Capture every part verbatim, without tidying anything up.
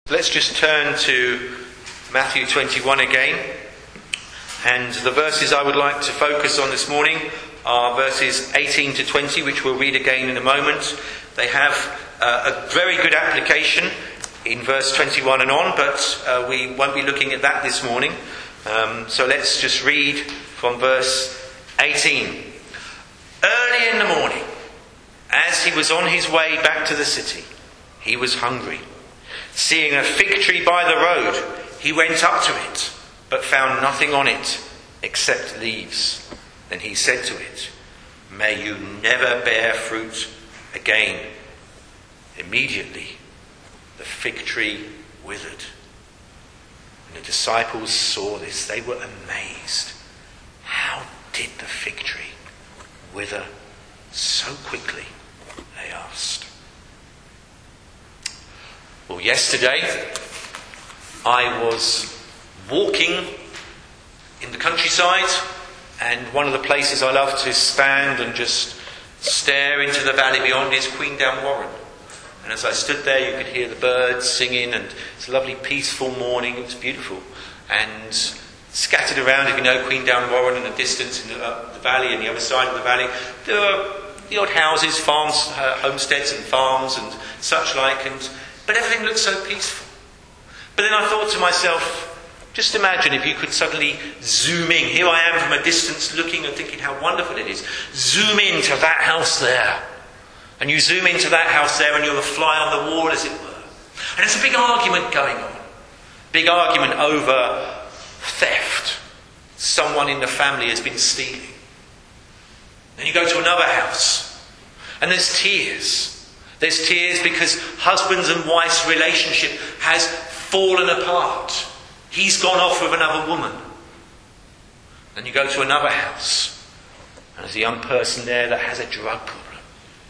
Let's just turn to Matthew twenty-one again, and the verses I would like to focus on this morning are verses eighteen to twenty, which we'll read again in a moment. They have uh, a very good application in verse twenty-one and on, but uh, we won't be looking at that this morning. Um, so let's just read from verse eighteen. Early in the morning, as he was on his way back to the city, he was hungry. Seeing a fig tree by the road, he went up to it, but found nothing on it except leaves. Then he said to it, "May you never bear fruit again." Immediately, the fig tree withered. When the disciples saw this, they were amazed. How did the fig tree wither so quickly? They asked. Well, yesterday I was walking in the countryside, and one of the places I love to stand and just stare into the valley beyond is Queendown Warren. And as I stood there, you could hear the birds singing, and it's a lovely peaceful morning. It was beautiful. And scattered around, if you know Queendown Warren in the distance, in the, uh, the valley, and the other side of the valley, there are the odd houses, farms, uh, homesteads and farms and such like, and but everything looked so peaceful. But then I thought to myself, just imagine if you could suddenly zoom in. Here I am from a distance looking and thinking how wonderful it is. Zoom into that house there. And you zoom into that house there and you're a fly on the wall, as it were. And there's a big argument going on. Big argument over theft. Someone in the family has been stealing. Then you go to another house and there's tears. There's tears because husband's and wife's relationship has fallen apart. He's gone off with another woman. Then you go to another house and there's a young person there that has a drug problem.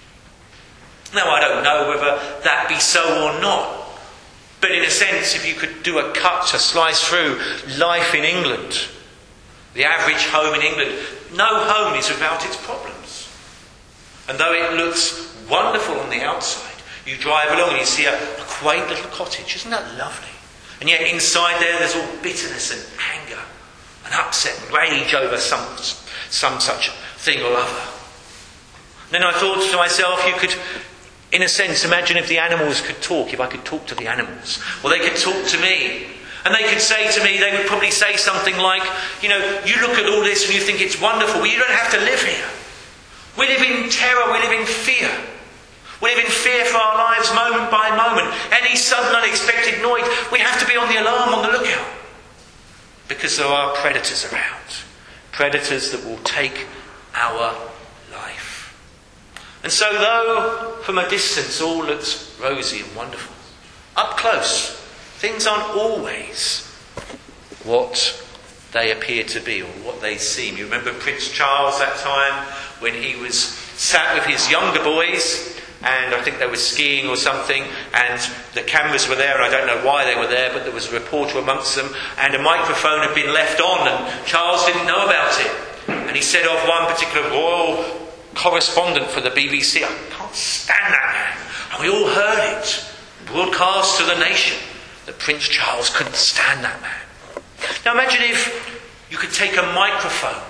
Now, I don't know whether that be so or not, but in a sense, if you could do a cut, a slice through life in England, the average home in England, no home is without its problems. And though it looks wonderful on the outside, you drive along and you see a, a quaint little cottage. Isn't that lovely? And yet inside there, there's all bitterness and anger and upset and rage over some, some such thing or other. Then I thought to myself, you could, in a sense, imagine if the animals could talk, if I could talk to the animals. Well, they could talk to me. And they could say to me, they would probably say something like, you know, you look at all this and you think it's wonderful. Well, you don't have to live here. We live in terror, we live in fear. We live in fear for our lives moment by moment. Any sudden unexpected noise, we have to be on the alarm, on the lookout. Because there are predators around. Predators that will take our life. And so though from a distance all looks rosy and wonderful, up close things aren't always what they appear to be or what they seem. You remember Prince Charles that time when he was sat with his younger boys, and I think they were skiing or something, and the cameras were there, and I don't know why they were there, but there was a reporter amongst them, and a microphone had been left on, and Charles didn't know about it. And he said of one particular royal correspondent for the B B C, "I can't stand that man." And we all heard it, broadcast to the nation, that Prince Charles couldn't stand that man. Now imagine if you could take a microphone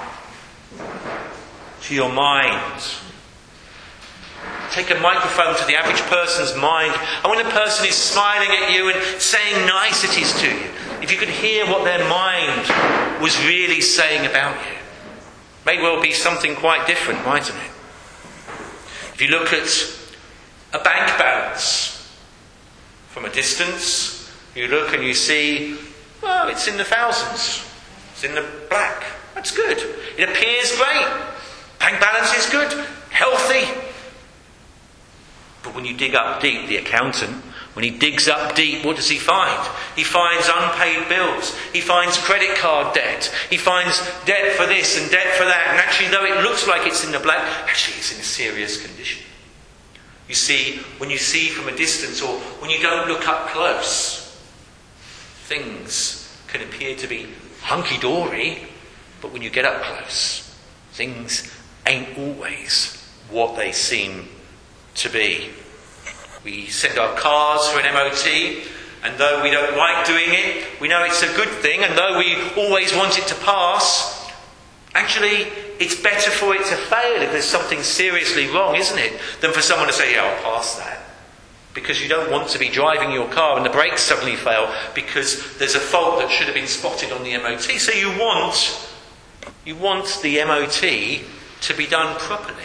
to your mind. Take a microphone to the average person's mind, and when the person is smiling at you and saying niceties to you, if you could hear what their mind was really saying about you, may well be something quite different, mightn't it? If you look at a bank balance from a distance, you look and you see, well, it's in the thousands. It's in the black. That's good. It appears great. Bank balance is good. Healthy. But when you dig up deep, the accountant, when he digs up deep, what does he find? He finds unpaid bills. He finds credit card debt. He finds debt for this and debt for that. And actually, though it looks like it's in the black, actually it's in a serious condition. You see, when you see from a distance or when you don't look up close, things can appear to be hunky-dory, but when you get up close, things ain't always what they seem to be. We send our cars for an M O T, and though we don't like doing it, we know it's a good thing, and though we always want it to pass, actually it's better for it to fail if there's something seriously wrong, isn't it, than for someone to say, yeah, I'll pass that. Because you don't want to be driving your car and the brakes suddenly fail because there's a fault that should have been spotted on the M O T. So you want, you want the M O T to be done properly.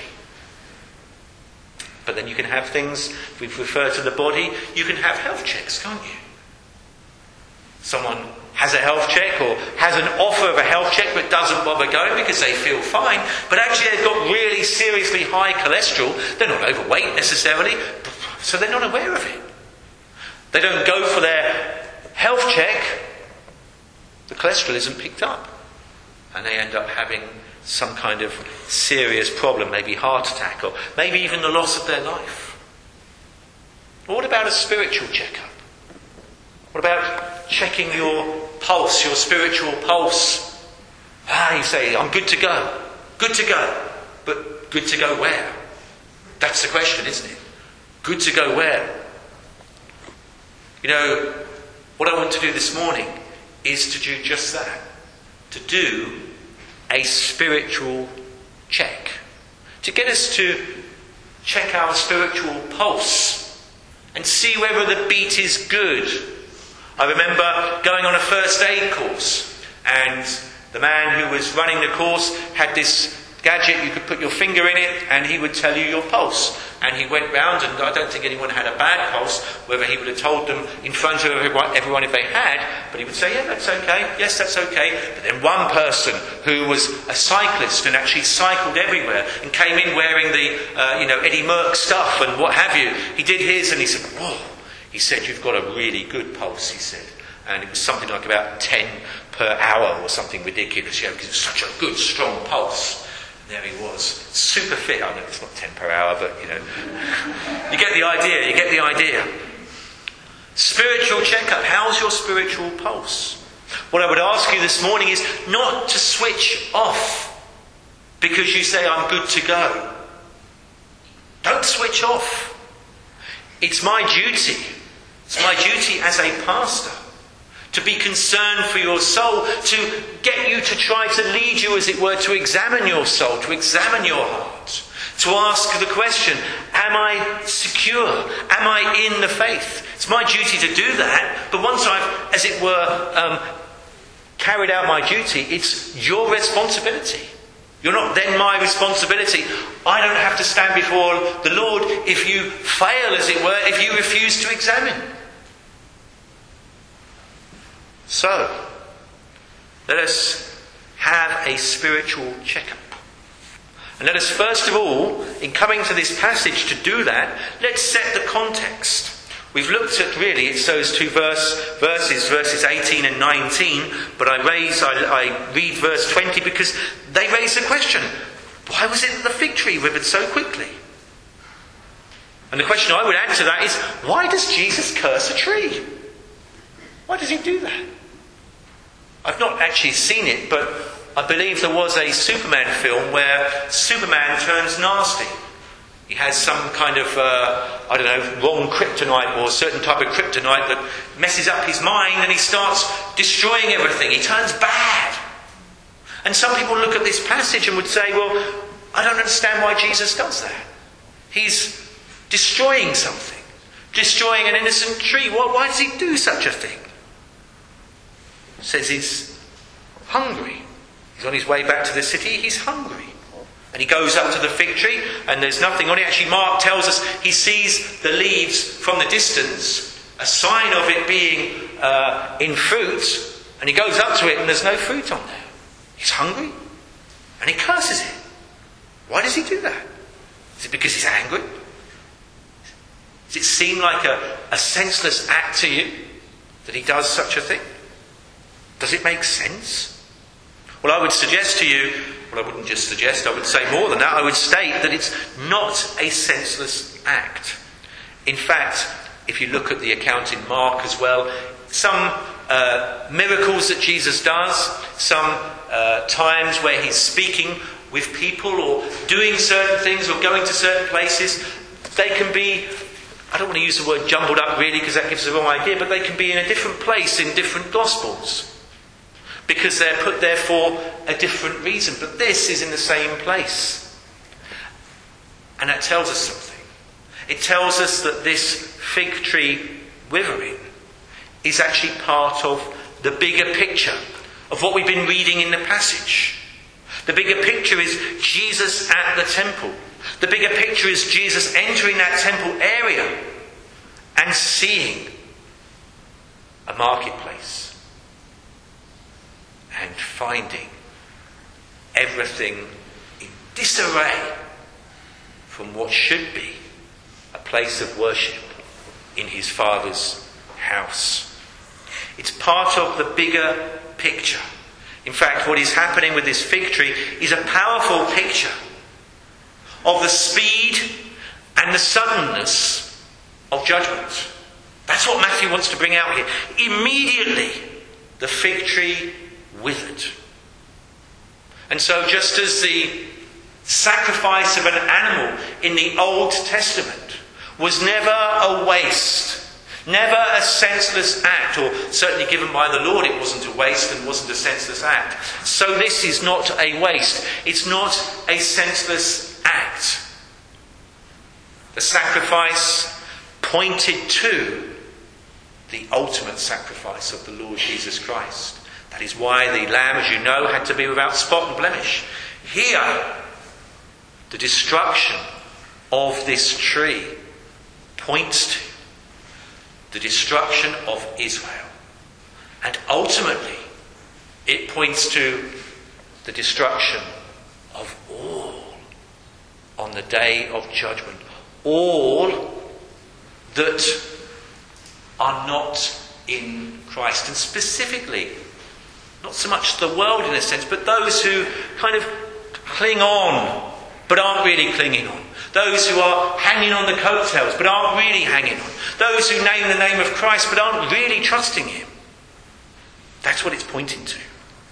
But then you can have things, if we refer to the body, you can have health checks, can't you? Someone has a health check or has an offer of a health check but doesn't bother going because they feel fine, but actually they've got really seriously high cholesterol. They're not overweight necessarily, so they're not aware of it. They don't go for their health check, the cholesterol isn't picked up, and they end up having some kind of serious problem, maybe heart attack or maybe even the loss of their life. What about a spiritual checkup? What about checking your pulse, your spiritual pulse? Ah, you say, I'm good to go. Good to go. But good to go where? That's the question, isn't it? Good to go where? You know, what I want to do this morning is to do just that. To do a spiritual check. To get us to check our spiritual pulse and see whether the beat is good. I remember going on a first aid course, and the man who was running the course had this gadget, you could put your finger in it and he would tell you your pulse. And he went round, and I don't think anyone had a bad pulse, whether he would have told them in front of everyone if they had, but he would say, yeah, that's okay, yes, that's okay. But then one person who was a cyclist and actually cycled everywhere and came in wearing the, uh, you know, Eddie Merckx stuff and what have you, he did his and he said, whoa. He said, you've got a really good pulse, he said. And it was something like about ten per hour or something ridiculous, you know, because it was such a good, strong pulse. And there he was, super fit. I know it's not ten per hour, but, you know. You get the idea, you get the idea. Spiritual checkup. How's your spiritual pulse? What I would ask you this morning is not to switch off because you say, I'm good to go. Don't switch off. It's my duty. It's my duty as a pastor to be concerned for your soul, to get you to try to lead you, as it were, to examine your soul, to examine your heart, to ask the question, am I secure? Am I in the faith? It's my duty to do that, but once I've, as it were, um, carried out my duty, it's your responsibility. You're not then my responsibility. I don't have to stand before the Lord if you fail, as it were, if you refuse to examine. So, let us have a spiritual checkup. And let us first of all, in coming to this passage to do that, let's set the context. We've looked at, really, it's those two verse, verses, verses eighteen and nineteen, but I raise, I, I read verse twenty because they raise the question, why was it that the fig tree withered so quickly? And the question I would add to that is, why does Jesus curse a tree? Why does he do that? I've not actually seen it, but I believe there was a Superman film where Superman turns nasty. He has some kind of, uh, I don't know, wrong kryptonite or a certain type of kryptonite that messes up his mind and he starts destroying everything. He turns bad. And some people look at this passage and would say, well, I don't understand why Jesus does that. He's destroying something. Destroying an innocent tree. Why, why does he do such a thing? It says he's hungry. He's on his way back to the city. He's hungry. And he goes up to the fig tree and there's nothing on it. Actually, Mark tells us he sees the leaves from the distance, a sign of it being uh, in fruit. And he goes up to it and there's no fruit on there. He's hungry and he curses it. Why does he do that? Is it because he's angry? Does it seem like a, a senseless act to you that he does such a thing? Does it make sense? Well, I would suggest to you, well, I wouldn't just suggest, I would say more than that. I would state that it's not a senseless act. In fact, if you look at the account in Mark as well, some uh, miracles that Jesus does, some uh, times where he's speaking with people or doing certain things or going to certain places, they can be I don't want to use the word jumbled up really because that gives the wrong idea, but they can be in a different place in different Gospels. Because they're put there for a different reason. But this is in the same place. And that tells us something. It tells us that this fig tree withering is actually part of the bigger picture of what we've been reading in the passage. The bigger picture is Jesus at the temple. The bigger picture is Jesus entering that temple area and seeing a marketplace. And finding everything in disarray from what should be a place of worship in his Father's house. It's part of the bigger picture. In fact, what is happening with this fig tree is a powerful picture of the speed and the suddenness of judgment. That's what Matthew wants to bring out here. Immediately, the fig tree withered. And so just as the sacrifice of an animal in the Old Testament was never a waste, never a senseless act, or certainly given by the Lord it wasn't a waste and wasn't a senseless act, so this is not a waste. It's not a senseless act. The sacrifice pointed to the ultimate sacrifice of the Lord Jesus Christ. That is why the lamb, as you know, had to be without spot and blemish. Here, the destruction of this tree points to the destruction of Israel. And ultimately, it points to the destruction of all on the day of judgment. All that are not in Christ. And specifically, not so much the world in a sense, but those who kind of cling on, but aren't really clinging on. Those who are hanging on the coattails, but aren't really hanging on. Those who name the name of Christ, but aren't really trusting him. That's what it's pointing to.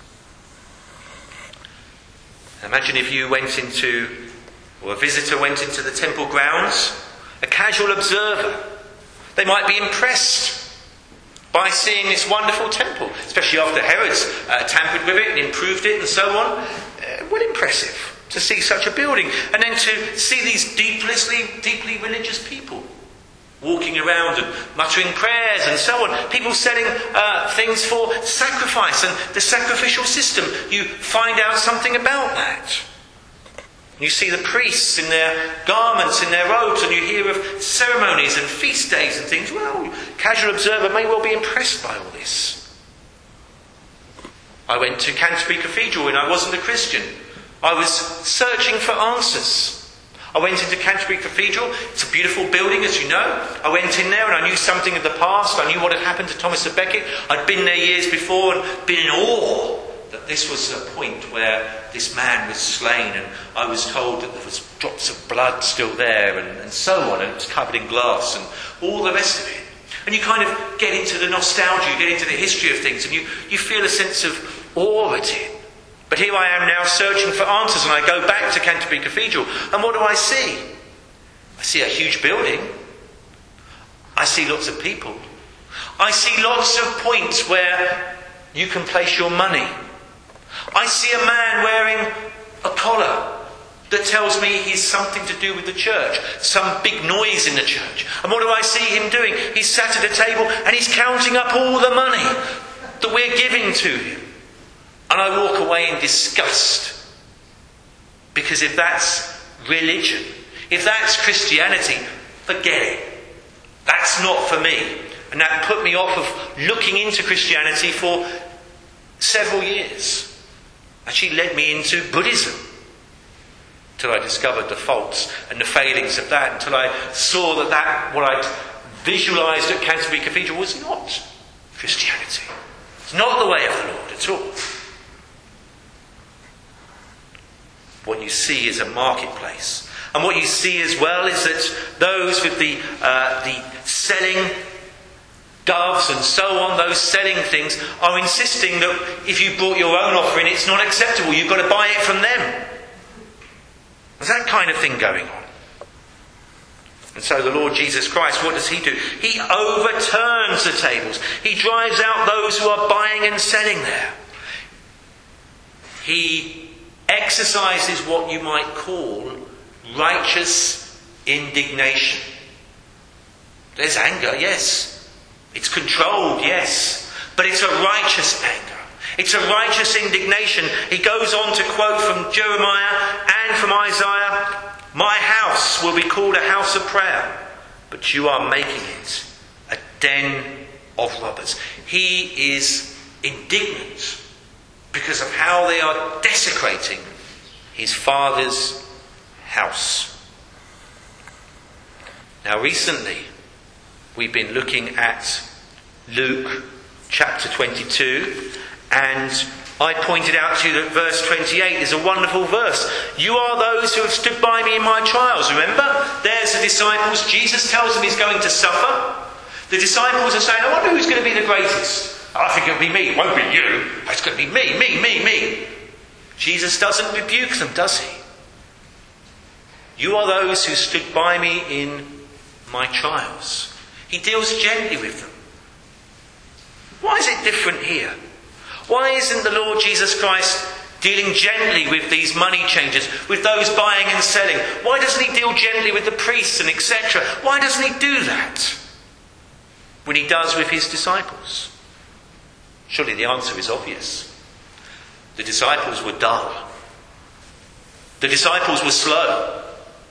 Imagine if you went into, or a visitor went into the temple grounds, a casual observer. They might be impressed by seeing this wonderful temple, especially after Herod's uh, tampered with it and improved it and so on. Uh, well, impressive to see such a building. And then to see these deeply, deeply religious people walking around and muttering prayers and so on. People selling uh, things for sacrifice and the sacrificial system. You find out something about that. You see the priests in their garments, in their robes, and you hear of ceremonies and feast days and things. Well, casual observer may well be impressed by all this. I went to Canterbury Cathedral when I wasn't a Christian. I was searching for answers. I went into Canterbury Cathedral. It's a beautiful building, as you know. I went in there and I knew something of the past. I knew what had happened to Thomas à Becket. I'd been there years before and been in awe that this was a point where this man was slain, and I was told that there was drops of blood still there, and, and so on, and it was covered in glass, and all the rest of it. And you kind of get into the nostalgia, you get into the history of things, and you, you feel a sense of awe at it. But here I am now searching for answers, and I go back to Canterbury Cathedral, and what do I see? I see a huge building. I see lots of people. I see lots of points where you can place your money. I see a man wearing a collar that tells me he's something to do with the church, some big noise in the church. And what do I see him doing? He's sat at a table and he's counting up all the money that we're giving to him. And I walk away in disgust. Because if that's religion, if that's Christianity, forget it. That's not for me. And that put me off of looking into Christianity for several years. Actually led me into Buddhism. Until I discovered the faults and the failings of that. Until I saw that, that what I'd visualised at Canterbury Cathedral was not Christianity. It's not the way of the Lord at all. What you see is a marketplace. And what you see as well is that those with the uh, the selling doves and so on, those selling things, are insisting that if you brought your own offering, it's not acceptable. You've got to buy it from them. There's that kind of thing going on. And so the Lord Jesus Christ, what does he do? He overturns the tables. He drives out those who are buying and selling there. He exercises what you might call righteous indignation. There's anger, yes. It's controlled, yes. But it's a righteous anger. It's a righteous indignation. He goes on to quote from Jeremiah and from Isaiah, "My house will be called a house of prayer, but you are making it a den of robbers." He is indignant because of how they are desecrating his Father's house. Now recently, we've been looking at Luke chapter twenty-two, and I pointed out to you that verse twenty-eight is a wonderful verse. "You are those who have stood by me in my trials." Remember, there's the disciples. Jesus tells them he's going to suffer. The disciples are saying, "I wonder who's going to be the greatest." "I think it'll be me. It won't be you. It's going to be me, me, me, me." Jesus doesn't rebuke them, does he? "You are those who stood by me in my trials." He deals gently with them. Why is it different here? Why isn't the Lord Jesus Christ dealing gently with these money changers, with those buying and selling? Why doesn't he deal gently with the priests and et cetera? Why doesn't he do that when he does with his disciples? Surely the answer is obvious. The disciples were dull. The disciples were slow.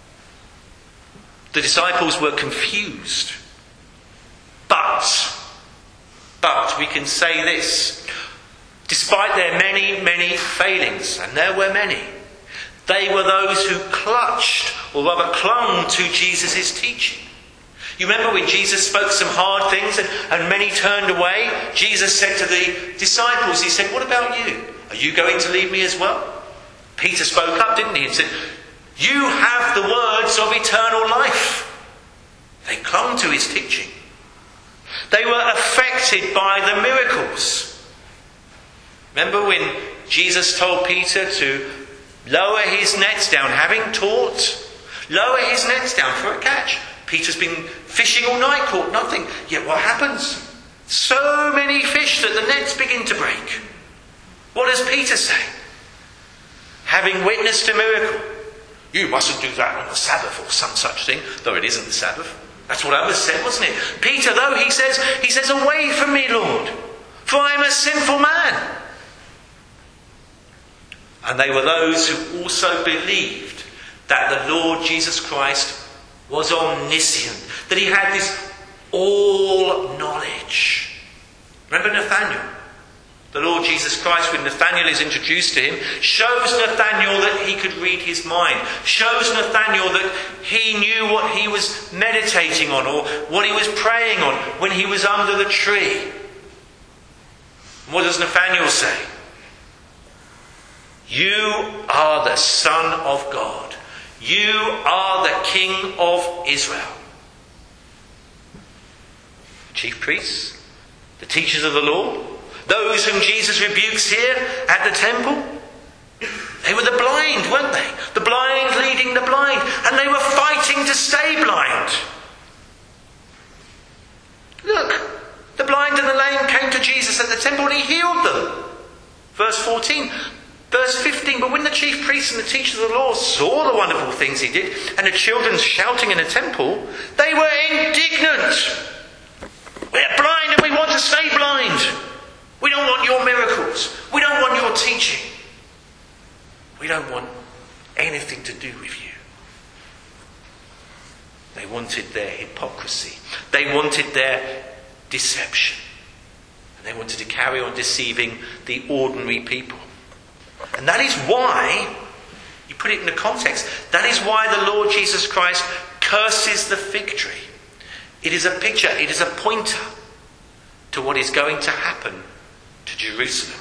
The disciples were confused. But, but we can say this. Despite their many, many failings, and there were many, they were those who clutched, or rather clung to Jesus' teaching. You remember when Jesus spoke some hard things and, and many turned away? Jesus said to the disciples, he said, "What about you? Are you going to leave me as well?" Peter spoke up, didn't he, and said, "You have the words of eternal life." They clung to his teaching. They were affected by the miracles. Remember when Jesus told Peter to lower his nets down, having taught, lower his nets down for a catch. Peter's been fishing all night, caught nothing. Yet what happens? So many fish that the nets begin to break. What does Peter say? Having witnessed a miracle. "You mustn't do that on the Sabbath," or some such thing, though it isn't the Sabbath. That's what Amos said, wasn't it? Peter, though, he says, he says, "Away from me, Lord, for I am a sinful man." And they were those who also believed that the Lord Jesus Christ was omniscient, that he had this all knowledge. Remember Nathanael? The Lord Jesus Christ, when Nathanael is introduced to him, shows Nathanael that he could read his mind, shows Nathanael that he knew what he was meditating on or what he was praying on when he was under the tree. What does Nathanael say? "You are the Son of God. You are the King of Israel." Chief priests, the teachers of the law, those whom Jesus rebukes here at the temple, they were the blind, weren't they? The blind leading the blind, and they were fighting to stay blind. Look, the blind and the lame came to Jesus at the temple and he healed them. Verse fourteen. Verse fifteen, "But when the chief priests and the teachers of the law saw the wonderful things he did, and the children shouting in the temple, they were indignant." "We're blind and we want to stay blind. We don't want your miracles. We don't want your teaching. We don't want anything to do with you." They wanted their hypocrisy. They wanted their deception. And they wanted to carry on deceiving the ordinary people. And that is why, you put it in the context, that is why the Lord Jesus Christ curses the fig tree. It is a picture, it is a pointer to what is going to happen to Jerusalem.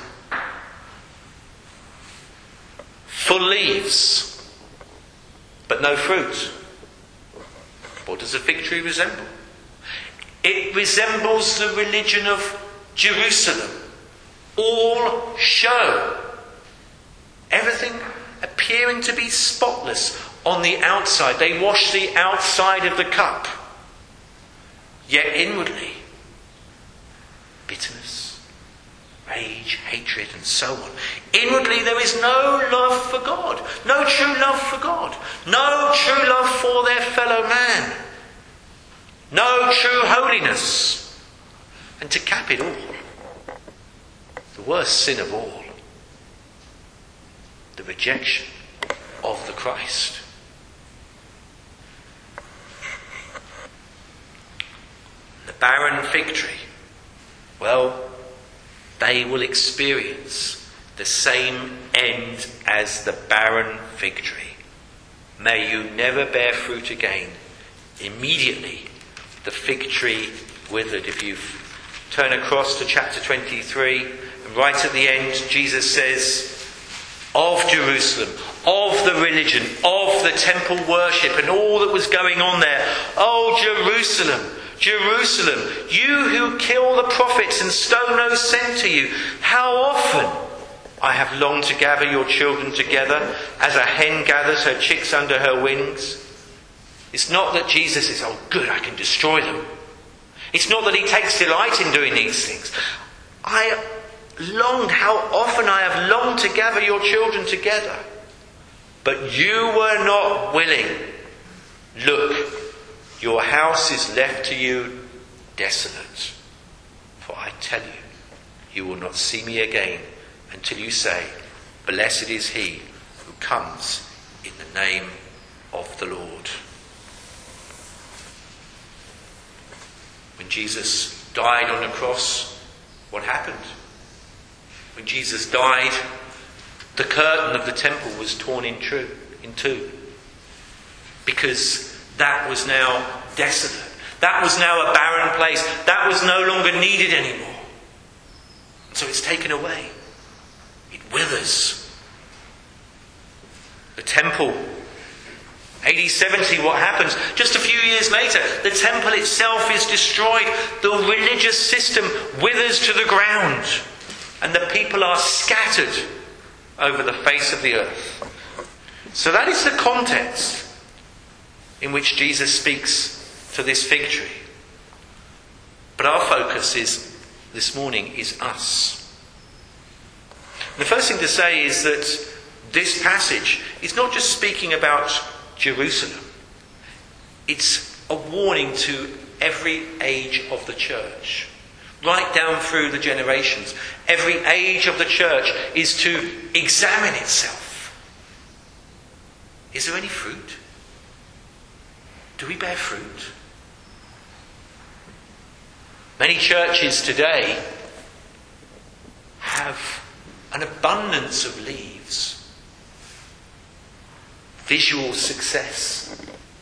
Full leaves, but no fruit. What does a fig tree resemble? It resembles the religion of Jerusalem. All show. Everything appearing to be spotless, on the outside. They wash the outside of the cup. Yet inwardly, bitterness, rage, hatred, and so on. Inwardly, there is no love for God. No true love for God. No true love for their fellow man. No true holiness. And to cap it all, the worst sin of all, the rejection of the Christ. The barren fig tree, well, they will experience the same end as the barren fig tree. May you never bear fruit again. Immediately the fig tree withered. If you turn across to chapter twenty-three, and right at the end, Jesus says, of Jerusalem, of the religion, of the temple worship and all that was going on there. Oh, Jerusalem, Jerusalem, you who kill the prophets and stone those sent to you, how often I have longed to gather your children together as a hen gathers her chicks under her wings. It's not that Jesus is, oh good, I can destroy them. It's not that he takes delight in doing these things. I longed, how often I have longed to gather your children together. But you were not willing. Look, your house is left to you desolate. For I tell you, you will not see me again until you say, blessed is he who comes in the name of the Lord. When Jesus died on the cross, what happened? When Jesus died, the curtain of the temple was torn in two, in two. Because that was now desolate. That was now a barren place. That was no longer needed anymore. So it's taken away. It withers. The temple, A D seventy, what happens? Just a few years later, the temple itself is destroyed. The religious system withers to the ground. And the people are scattered over the face of the earth. So that is the context in which Jesus speaks to this fig tree. But our focus is this morning is us. And the first thing to say is that this passage is not just speaking about Jerusalem. It's a warning to every age of the church. Right down through the generations. Every age of the church is to examine itself. Is there any fruit? Do we bear fruit? Many churches today have an abundance of leaves. Visual success.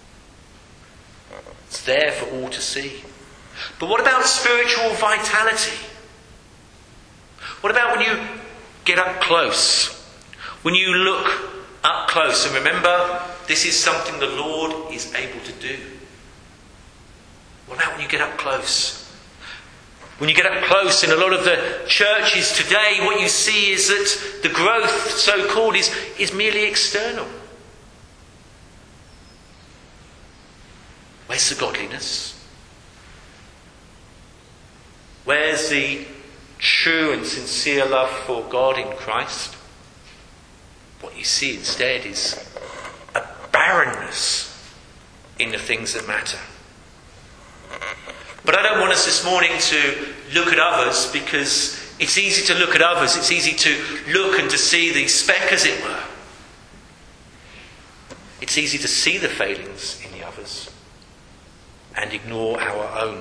It's there for all to see. But what about spiritual vitality? What about when you get up close? When you look up close and remember, this is something the Lord is able to do. What about when you get up close? When you get up close in a lot of the churches today, what you see is that the growth, so-called, is, is merely external. Where's the godliness? Where's the true and sincere love for God in Christ? What you see instead is a barrenness in the things that matter. But I don't want us this morning to look at others, because it's easy to look at others. It's easy to look and to see the speck, as it were. It's easy to see the failings in the others and ignore our own.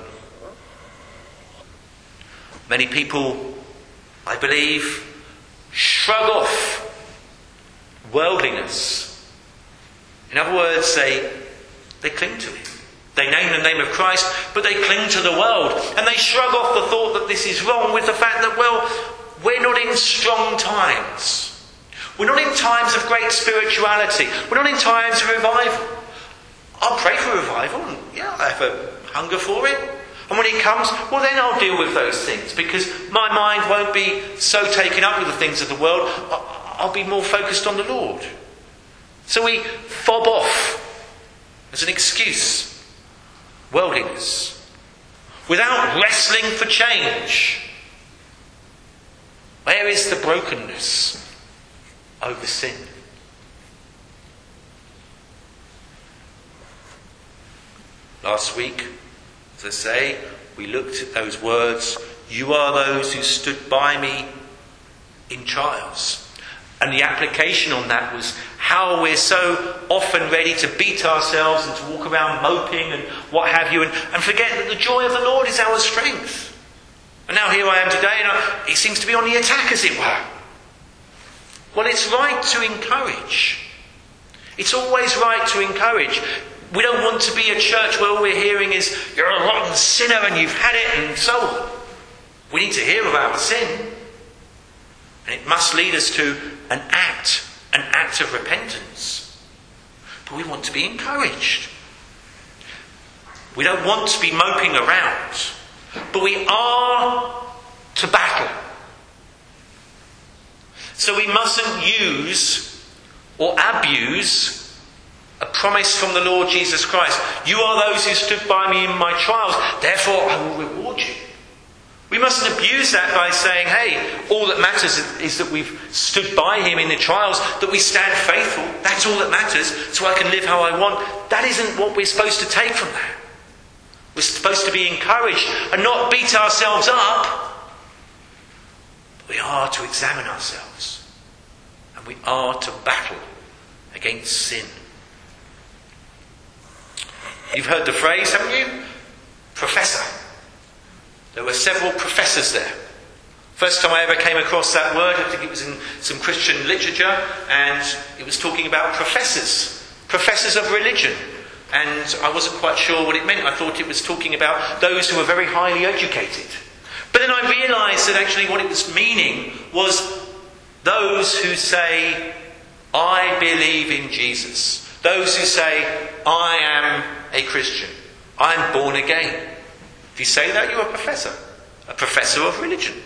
Many people, I believe, shrug off worldliness. In other words, they, they cling to it. They name the name of Christ, but they cling to the world. And they shrug off the thought that this is wrong with the fact that, well, we're not in strong times. We're not in times of great spirituality. We're not in times of revival. I'll pray for revival, and yeah, I have a hunger for it. And when it comes, well then I'll deal with those things, because my mind won't be so taken up with the things of the world. I'll be more focused on the Lord. So we fob off as an excuse worldliness without wrestling for change. Where is the brokenness over sin? Last week, as I say, we looked at those words, "You are those who stood by me in trials." And the application on that was how we're so often ready to beat ourselves and to walk around moping and what have you, and, and forget that the joy of the Lord is our strength. And now here I am today, and I, it seems to be on the attack, as it were. Well, it's right to encourage. It's always right to encourage. We don't want to be a church where all we're hearing is, "You're a rotten sinner and you've had it," and so on. We need to hear about our sin. And it must lead us to an act, an act of repentance. But we want to be encouraged. We don't want to be moping around. But we are to battle. So we mustn't use or abuse a promise from the Lord Jesus Christ. "You are those who stood by me in my trials, therefore I will reward you." We mustn't abuse that by saying, "Hey, all that matters is that we've stood by him in the trials, that we stand faithful. That's all that matters, so I can live how I want." That isn't what we're supposed to take from that. We're supposed to be encouraged and not beat ourselves up. We are to examine ourselves, and we are to battle against sin. You've heard the phrase, haven't you? Professor. There were several professors there. First time I ever came across that word, I think it was in some Christian literature, and it was talking about professors, professors of religion. And I wasn't quite sure what it meant. I thought it was talking about those who were very highly educated. But then I realised that actually what it was meaning was those who say, "I believe in Jesus." Those who say, "I am a Christian. I'm born again." If you say that, you're a professor. A professor of religion.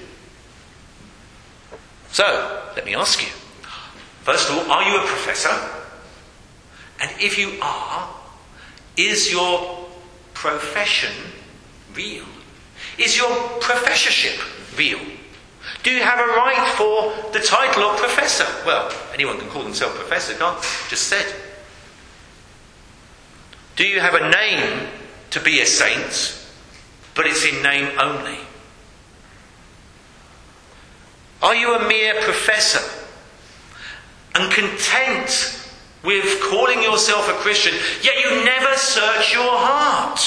So, let me ask you. First of all, are you a professor? And if you are, is your profession real? Is your professorship real? Do you have a right for the title of professor? Well, anyone can call themselves professor, can't they? Just said. Do you have a name to be a saint, but it's in name only? Are you a mere professor and content with calling yourself a Christian, yet you never search your heart?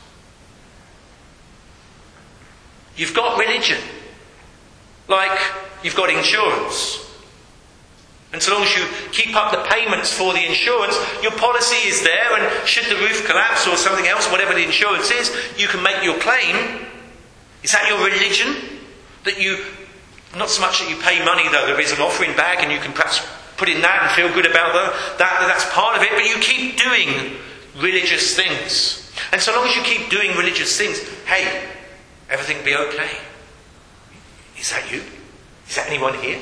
You've got religion, like you've got insurance. And so long as you keep up the payments for the insurance, your policy is there, and should the roof collapse or something else, whatever the insurance is, you can make your claim. Is that your religion? That you, not so much that you pay money, though there is an offering bag and you can perhaps put in that and feel good about that, that that's part of it, but you keep doing religious things. And so long as you keep doing religious things, hey, everything will be okay. Is that you? Is that anyone here?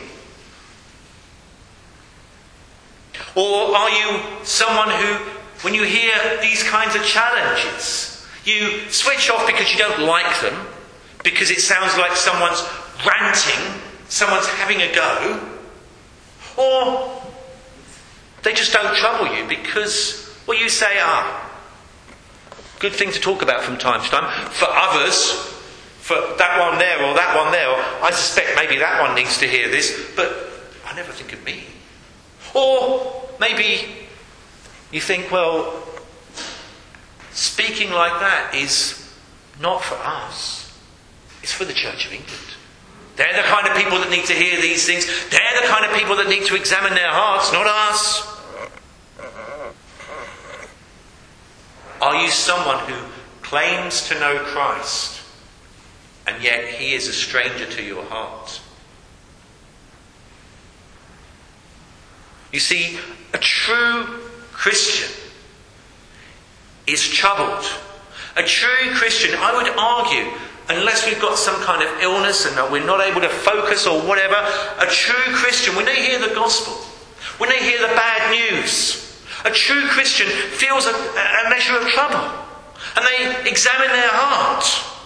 Or are you someone who, when you hear these kinds of challenges, you switch off because you don't like them, because it sounds like someone's ranting, someone's having a go, or they just don't trouble you because, well, you say, ah, good thing to talk about from time to time. For others, for that one there or that one there, or I suspect maybe that one needs to hear this, but I never think of me. Or maybe you think, well, speaking like that is not for us. It's for the Church of England. They're the kind of people that need to hear these things. They're the kind of people that need to examine their hearts, not us. Are you someone who claims to know Christ, and yet he is a stranger to your heart? You see, a true Christian is troubled. A true Christian, I would argue, unless we've got some kind of illness and we're not able to focus or whatever, a true Christian, when they hear the gospel, When they hear the bad news, a true Christian feels a, a measure of trouble. And they examine their heart.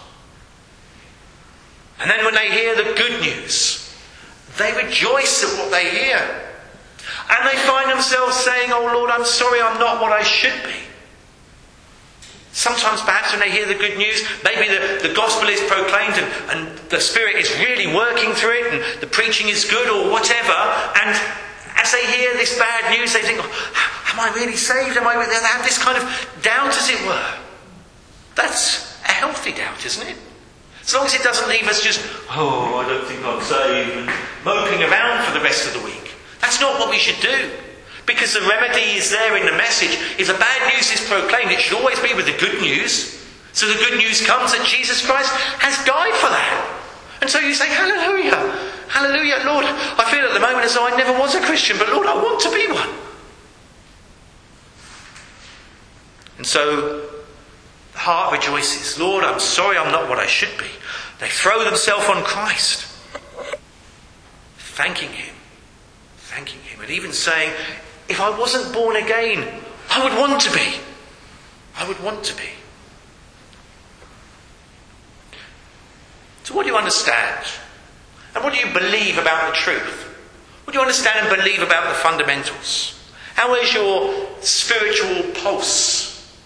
And then when they hear the good news, they rejoice at what they hear. And they find themselves saying, "Oh Lord, I'm sorry I'm not what I should be." Sometimes perhaps when they hear the good news, maybe the, the gospel is proclaimed and, and the Spirit is really working through it and the preaching is good or whatever. And as they hear this bad news, they think, "Oh, am I really saved? Am I really?" They have this kind of doubt, as it were. That's a healthy doubt, isn't it? As long as it doesn't leave us just, "Oh, I don't think I'm saved," and moping around for the rest of the week. That's not what we should do. Because the remedy is there in the message. If the bad news is proclaimed, it should always be with the good news. So the good news comes that Jesus Christ has died for that. And so you say, "Hallelujah, hallelujah, Lord, I feel at the moment as though I never was a Christian, but Lord, I want to be one." And so the heart rejoices. "Lord, I'm sorry I'm not what I should be." They throw themselves on Christ, thanking Him, thanking Him, and even saying, "If I wasn't born again, I would want to be. I would want to be." So what do you understand? And what do you believe about the truth? What do you understand and believe about the fundamentals? How is your spiritual pulse?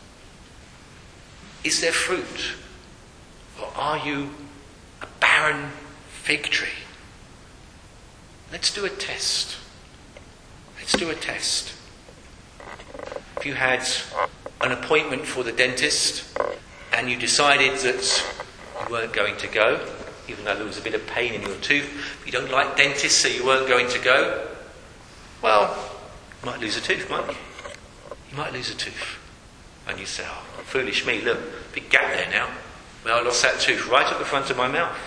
Is there fruit? Or are you a barren fig tree? Let's do a test. Let's do a test. If you had an appointment for the dentist and you decided that you weren't going to go, even though there was a bit of pain in your tooth, you don't like dentists, so you weren't going to go, well, you might lose a tooth, mightn't you? You might lose a tooth. And you say, "Oh, foolish me, look, big gap there now. Well, I lost that tooth right at the front of my mouth."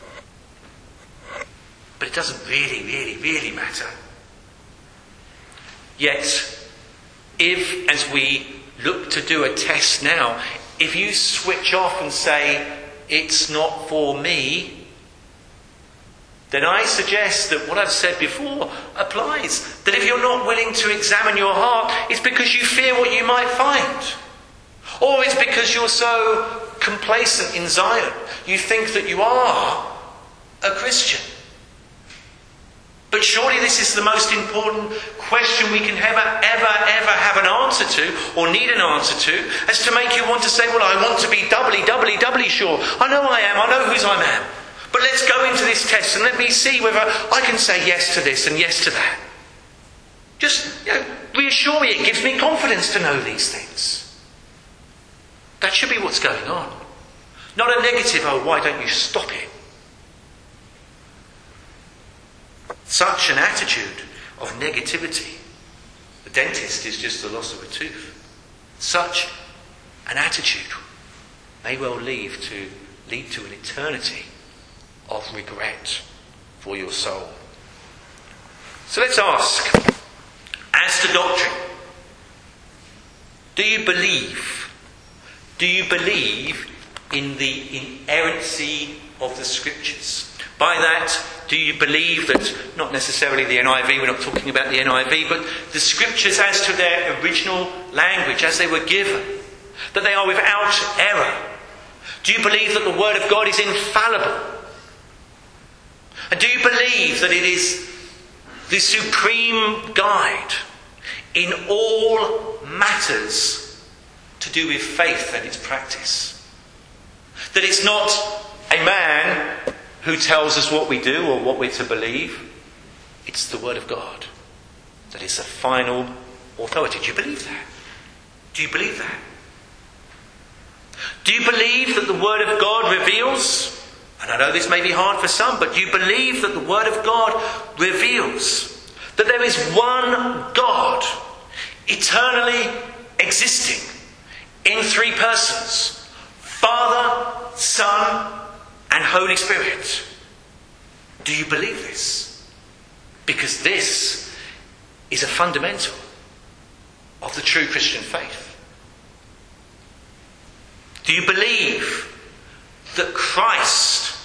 But it doesn't really, really, really matter. Yet, if, as we look to do a test now, if you switch off and say, "It's not for me," then I suggest that what I've said before applies. That if you're not willing to examine your heart, it's because you fear what you might find. Or it's because you're so complacent in Zion. You think that you are a Christian. But surely this is the most important question we can ever, ever, ever have an answer to, or need an answer to, as to make you want to say, "Well, I want to be doubly, doubly, doubly sure. I know I am. I know whose I am. But let's go into this test and let me see whether I can say yes to this and yes to that." Just, you know, reassure me. It gives me confidence to know these things. That should be what's going on. Not a negative, "Oh, why don't you stop it?" Such an attitude of negativity. The dentist is just the loss of a tooth. Such an attitude may well lead to, lead to an eternity of regret for your soul. So let's ask, as to doctrine, do you believe? Do you believe in the inerrancy of the Scriptures? By that, do you believe that, not necessarily the N I V, we're not talking about the N I V, but the Scriptures as to their original language, as they were given, that they are without error? Do you believe that the Word of God is infallible? And do you believe that it is the supreme guide in all matters to do with faith and its practice? That it's not a man who tells us what we do or what we're to believe. It's the Word of God that is the final authority. Do you believe that? Do you believe that? Do you believe that the Word of God reveals, and I know this may be hard for some, but do you believe that the Word of God reveals that there is one God eternally existing in three persons, Father, Son, and Holy Spirit? Do you believe this? Because this is a fundamental of the true Christian faith. Do you believe that Christ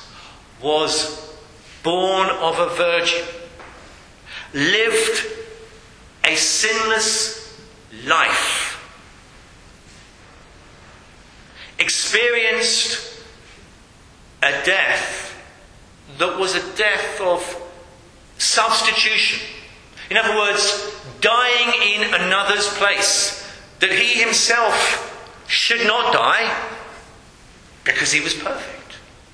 was born of a virgin, lived a sinless life, experienced a death that was a death of substitution. In other words, dying in another's place, that he himself should not die because he was perfect.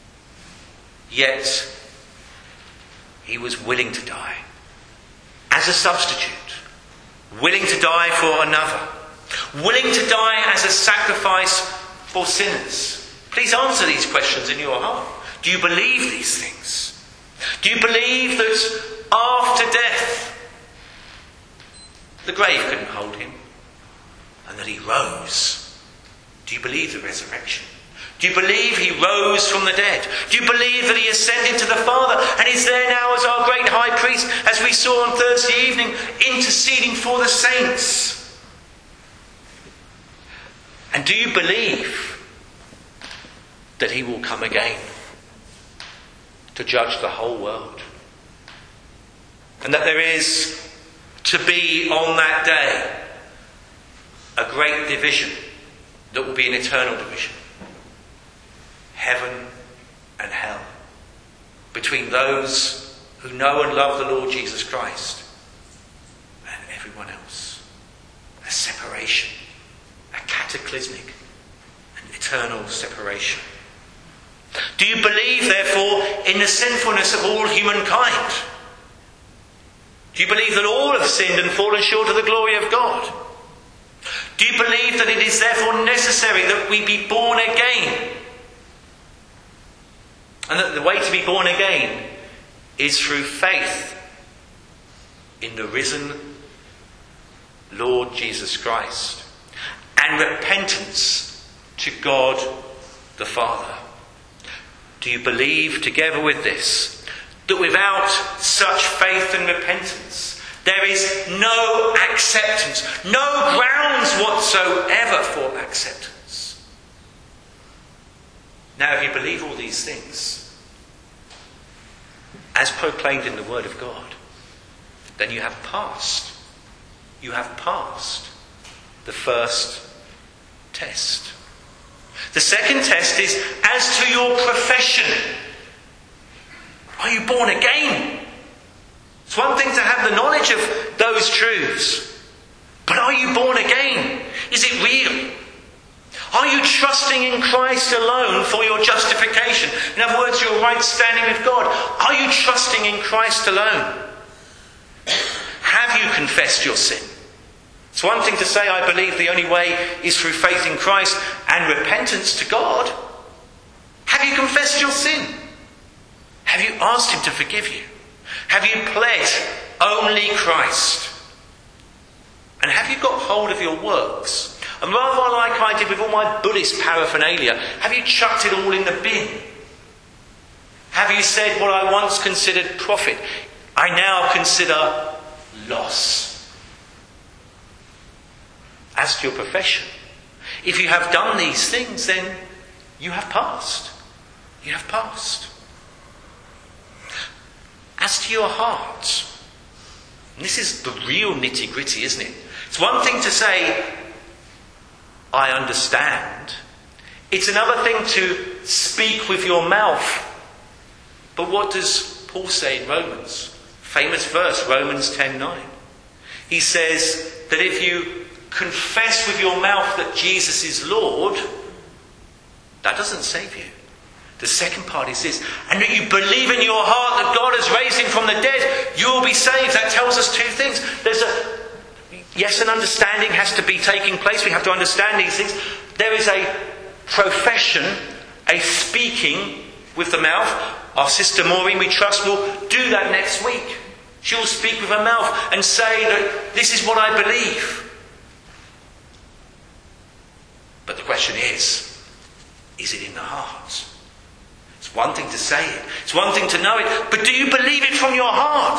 Yet, he was willing to die as a substitute, willing to die for another, willing to die as a sacrifice for sinners. Please answer these questions in your heart. Do you believe these things? Do you believe that after death, the grave couldn't hold him, and that he rose? Do you believe the resurrection? Do you believe he rose from the dead? Do you believe that he ascended to the Father and is there now as our great high priest, as we saw on Thursday evening, interceding for the saints? And do you believe that he will come again to judge the whole world? And that there is to be on that day a great division that will be an eternal division. Heaven and hell. Between those who know and love the Lord Jesus Christ and everyone else. A separation. A cataclysmic and eternal separation. Do you believe, therefore, in the sinfulness of all humankind? Do you believe that all have sinned and fallen short of the glory of God? Do you believe that it is therefore necessary that we be born again? And that the way to be born again is through faith in the risen Lord Jesus Christ and repentance to God the Father. Do you believe, together with this, that without such faith and repentance there is no acceptance, no grounds whatsoever for acceptance? Now, if you believe all these things, as proclaimed in the Word of God, then you have passed. You have passed the first test. The second test is as to your profession. Are you born again? It's one thing to have the knowledge of those truths, but are you born again? Is it real? Are you trusting in Christ alone for your justification? In other words, your right standing with God. Are you trusting in Christ alone? Have you confessed your sin? It's one thing to say, I believe the only way is through faith in Christ and repentance to God. Have you confessed your sin? Have you asked him to forgive you? Have you pled only Christ? And have you got hold of your works? And rather like I did with all my Buddhist paraphernalia, have you chucked it all in the bin? Have you said, what I once considered profit, I now consider loss? As to your profession, if you have done these things, then you have passed. You have passed. As to your heart, and this is the real nitty-gritty, isn't it? It's one thing to say, I understand. It's another thing to speak with your mouth. But what does Paul say in Romans? Famous verse, Romans ten nine. He says that if you confess with your mouth that Jesus is Lord, that doesn't save you. The second part is this, and that you believe in your heart that God has raised him from the dead, you will be saved. That tells us two things. There's a, yes, an understanding has to be taking place. We have to understand these things. There is a profession, a speaking with the mouth. Our sister Maureen, we trust, will do that next week. She will speak with her mouth and say that this is what I believe. But the question is, is it in the heart? It's one thing to say it. It's one thing to know it. But do you believe it from your heart?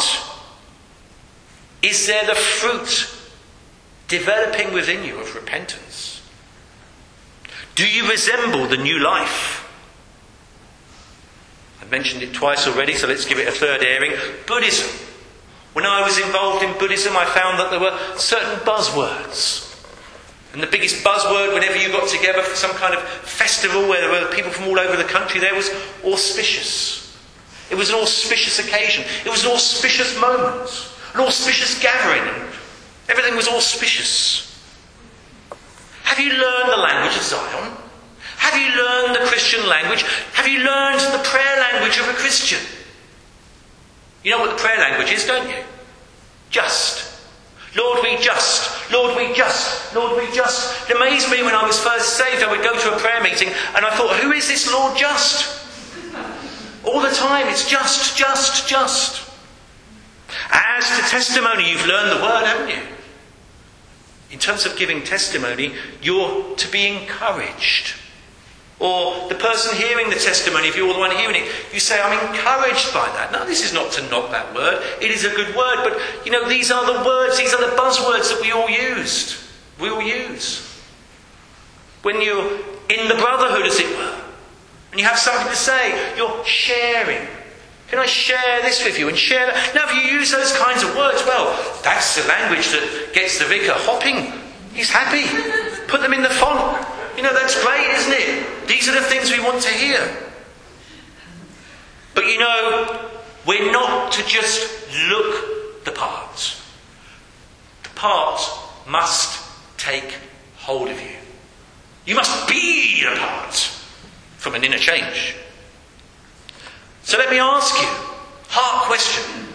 Is there the fruit developing within you of repentance? Do you resemble the new life? I've mentioned it twice already, so let's give it a third airing. Buddhism. When I was involved in Buddhism, I found that there were certain buzzwords. And the biggest buzzword whenever you got together for some kind of festival where there were people from all over the country there was auspicious. It was an auspicious occasion. It was an auspicious moment. An auspicious gathering. Everything was auspicious. Have you learned the language of Zion? Have you learned the Christian language? Have you learned the prayer language of a Christian? You know what the prayer language is, don't you? Just. Lord, we just. Lord, we just. Lord, we just. It amazed me when I was first saved. I would go to a prayer meeting and I thought, who is this Lord just? All the time, it's just, just, just. As to testimony, you've learned the word, haven't you? In terms of giving testimony, you're to be encouraged. Or the person hearing the testimony, if you're the one hearing it, you say, I'm encouraged by that. Now, this is not to knock that word. It is a good word. But, you know, these are the words, these are the buzzwords that we all used. We all use. When you're in the brotherhood, as it were, and you have something to say, you're sharing. Can I share this with you and share that? Now, if you use those kinds of words, well, that's the language that gets the vicar hopping. He's happy. Put them in the font. You know, that's great, isn't it? These are the things we want to hear. But you know, we're not to just look the part. The part must take hold of you. You must be a part from an inner change. So let me ask you, heart question.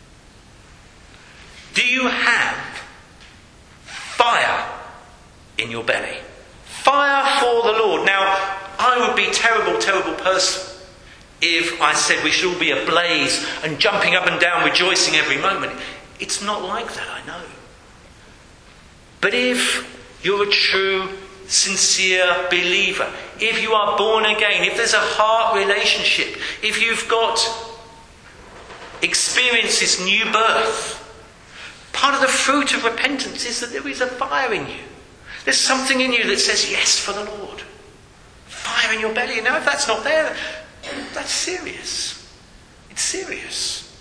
Do you have fire in your belly? Fire for the Lord. Now, I would be a terrible, terrible person if I said we should all be ablaze and jumping up and down, rejoicing every moment. It's not like that, I know. But if you're a true, sincere believer, if you are born again, if there's a heart relationship, if you've got experienced this new birth, part of the fruit of repentance is that there is a fire in you. There's something in you that says yes for the Lord. Fire in your belly. Now, if that's not there, that's serious. It's serious.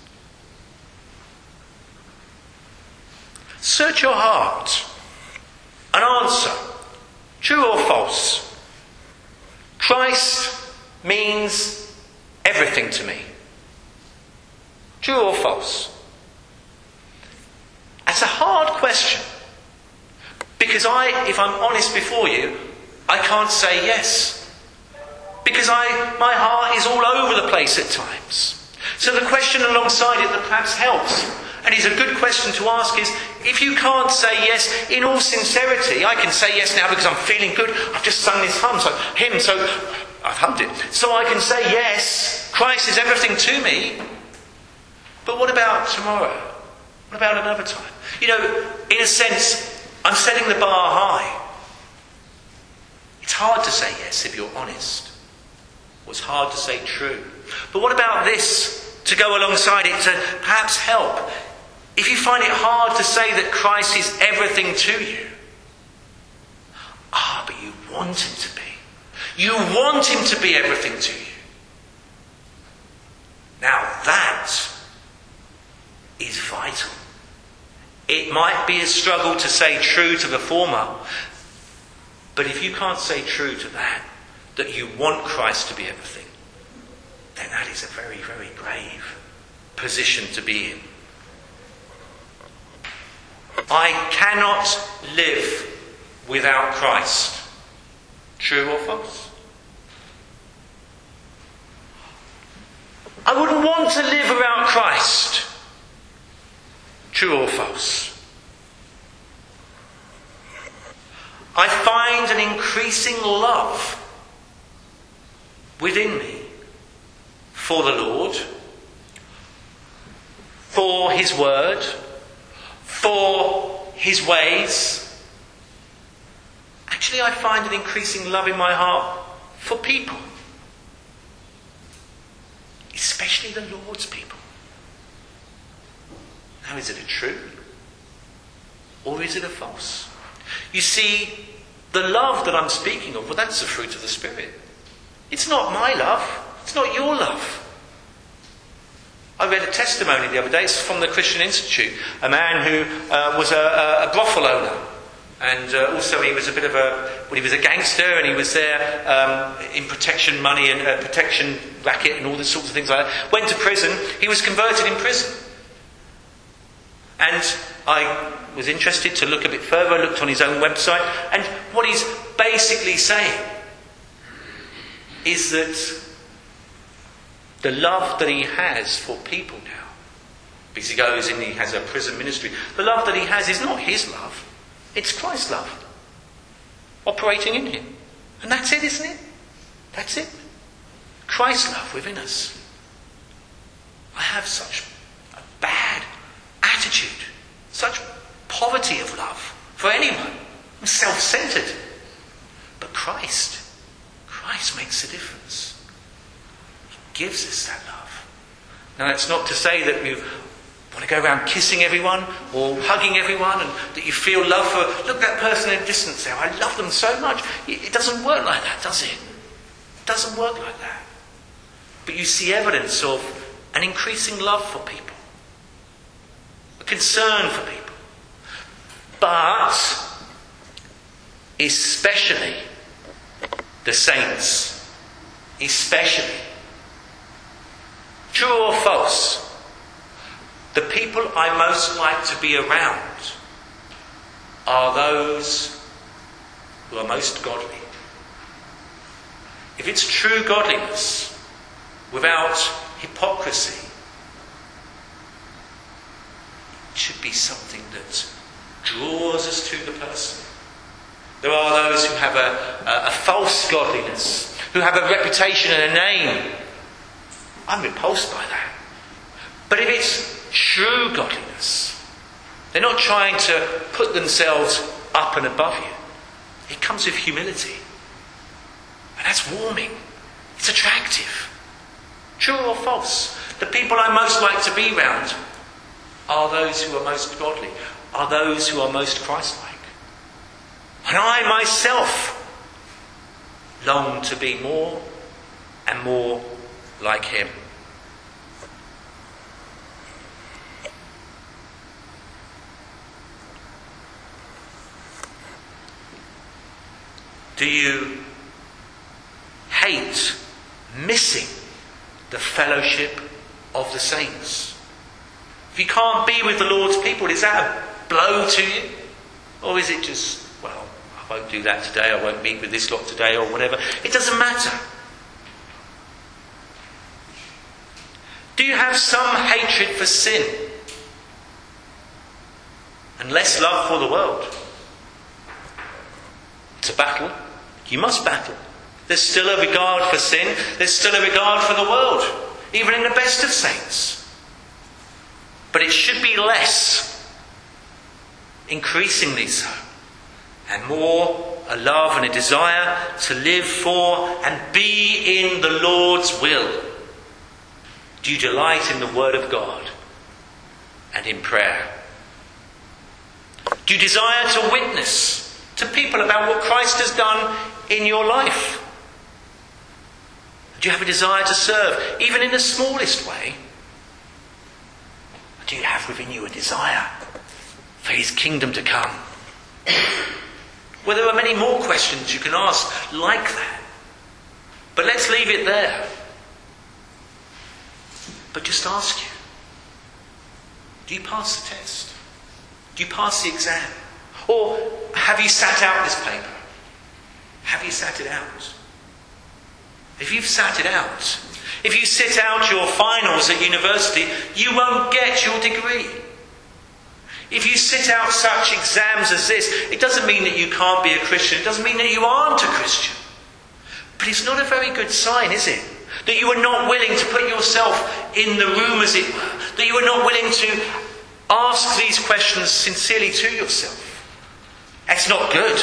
Search your heart and answer. True or false? Christ means everything to me. True or false? That's a hard question. Because I, if I'm honest before you, I can't say yes. Because I, my heart is all over the place at times. So the question alongside it that perhaps helps, and is a good question to ask, is if you can't say yes in all sincerity, I can say yes now because I'm feeling good. I've just sung this hymn, so hymn, so I've hummed it. So I can say yes, Christ is everything to me. But what about tomorrow? What about another time? You know, in a sense, I'm setting the bar high. It's hard to say yes if you're honest. Or it's hard to say true. But what about this? To go alongside it, to perhaps help. If you find it hard to say that Christ is everything to you. Ah, but you want him to be. You want him to be everything to you. Now that is vital. It might be a struggle to say true to the former, but if you can't say true to that, that you want Christ to be everything, then that is a very, very grave position to be in. I cannot live without Christ. True or false? I wouldn't want to live without Christ. True or false? I find an increasing love within me for the Lord, for his word, for his ways. Actually, I find an increasing love in my heart for people, especially the Lord's people. Now, is it a true or is it a false? You see, the love that I'm speaking of, well, that's the fruit of the Spirit. It's not my love. It's not your love. I read a testimony the other day, it's from the Christian Institute, a man who uh, was a, a, a brothel owner. And uh, also he was a bit of a, well, he was a gangster, and he was there um, in protection money and uh, protection racket and all these sorts of things like that. Went to prison. He was converted in prison. And I was interested to look a bit further. I looked on his own website, and what he's basically saying is that the love that he has for people now, because he goes and he has a prison ministry, the love that he has is not his love. It's Christ's love operating in him. And that's it, isn't it? That's it. Christ's love within us. I have such a bad attitude, such poverty of love for anyone. I'm self-centered. But Christ, Christ makes a difference. He gives us that love. Now, that's not to say that you want to go around kissing everyone or hugging everyone, and that you feel love for, look, that person in the distance there, I love them so much. It doesn't work like that, does it? It doesn't work like that. But you see evidence of an increasing love for people, a concern for people. But especially the saints, especially, true or false, the people I most like to be around are those who are most godly. If it's true godliness without hypocrisy, it should be something that draws us to the person. There are those who have a, a, a false godliness, who have a reputation and a name. I'm repulsed by that. But if it's true godliness, they're not trying to put themselves up and above you. It comes with humility. And that's warming. It's attractive. True or false? The people I most like to be around are those who are most godly, are those who are most Christ-like. And I myself long to be more and more like him. Do you hate missing the fellowship of the saints? If you can't be with the Lord's people, is that a blow to you? Or is it just, well, I won't do that today, I won't meet with this lot today, or whatever? It doesn't matter. Do you have some hatred for sin and less love for the world? It's a battle. You must battle. There's still a regard for sin. There's still a regard for the world, even in the best of saints. But it should be less, increasingly so, and more a love and a desire to live for and be in the Lord's will. Do you delight in the Word of God and in prayer? Do you desire to witness to people about what Christ has done in your life? Do you have a desire to serve, even in the smallest way? Do you have within you a desire for his kingdom to come? Well, there are many more questions you can ask like that. But let's leave it there. But just ask you, do you pass the test? Do you pass the exam? Or have you sat out this paper? Have you sat it out? If you've sat it out, if you sit out your finals at university, you won't get your degree. If you sit out such exams as this, it doesn't mean that you can't be a Christian. It doesn't mean that you aren't a Christian. But it's not a very good sign, is it? That you are not willing to put yourself in the room, as it were. That you are not willing to ask these questions sincerely to yourself. That's not good.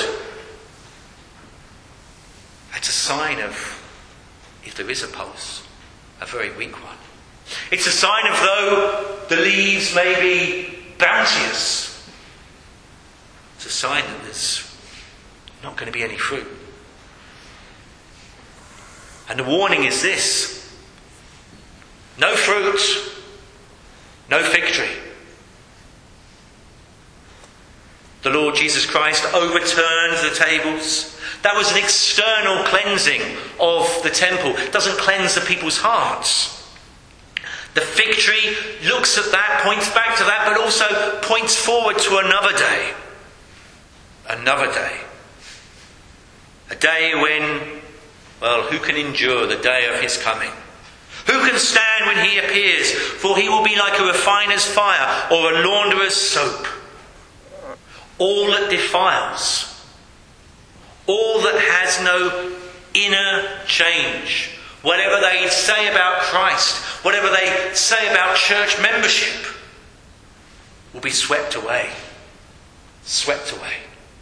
That's a sign of, if there is a pulse, a very weak one. It's a sign of though the leaves may be bounteous, it's a sign that there's not going to be any fruit. And the warning is this: no fruit, No fig tree. The Lord Jesus Christ overturned the tables. That was an external cleansing of the temple. It doesn't cleanse the people's hearts. The fig tree looks at that, points back to that, but also points forward to another day. Another day. A day when, well, who can endure the day of his coming? Who can stand when he appears? For he will be like a refiner's fire or a launderer's soap. All that defiles. All that has no inner change. Whatever they say about Christ, whatever they say about church membership, will be swept away. Swept away.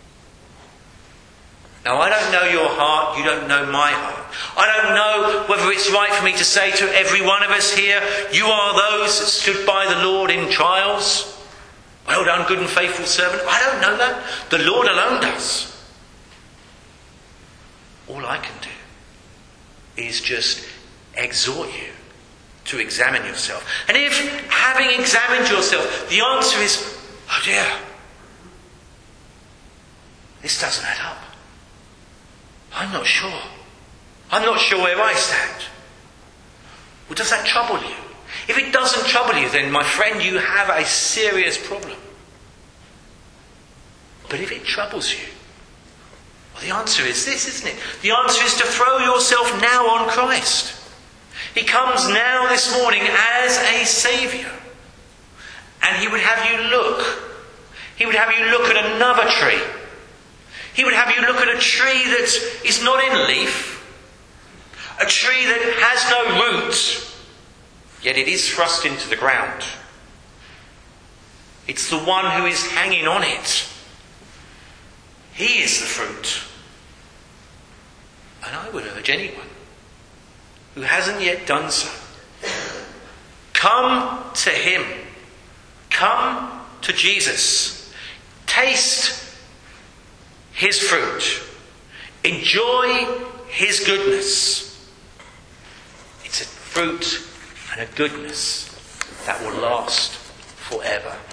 Now, I don't know your heart, you don't know my heart. I don't know whether it's right for me to say to every one of us here, you are those that stood by the Lord in trials. Well done, good and faithful servant. I don't know that. The Lord alone does. All I can do is just exhort you to examine yourself. And if, having examined yourself, the answer is, oh dear, this doesn't add up. I'm not sure. I'm not sure where I stand. Well, does that trouble you? If it doesn't trouble you, then, my friend, you have a serious problem. But if it troubles you, well, the answer is this, isn't it? The answer is to throw yourself now on Christ. He comes now this morning as a Saviour. And he would have you look. He would have you look at another tree. He would have you look at a tree that is not in leaf. A tree that has no root. Yet it is thrust into the ground. It's the one who is hanging on it. He is the fruit. And I would urge anyone who hasn't yet done so, come to him. Come to Jesus. Taste his fruit. Enjoy his goodness. It's a fruit and a goodness that will last forever.